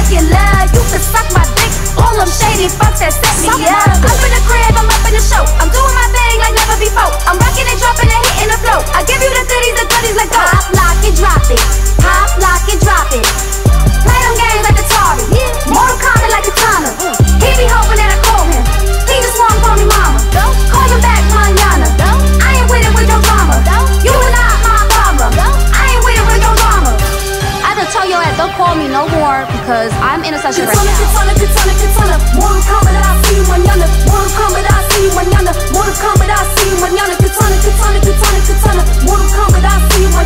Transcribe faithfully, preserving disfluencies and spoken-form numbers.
regular. You can suck my dick, all them shady fucks that set me up. Up in the crib, I'm up in the show. I'm doing my thing like never before. I'm rocking and dropping and hitting the flow. I give you the goodies, the goodies, let go. Pop, lock, and drop it. Pop, lock, and drop it. Play them games like Atari. Mortal Kombat like Katana. He be hoping that I call him. He just wanna call me mama. Call him back manana. I ain't with it with your drama. You are not my problem. I ain't with it with your drama. I just told your ass, don't call me no more because I'm in a session right now. Katana, katana, katana. Mortal Kombat, I see you manana. Mortal Kombat, I see you manana. Mortal Kombat, I see you manana. Katana, katana, katana, katana. Mortal Kombat, I see you manana.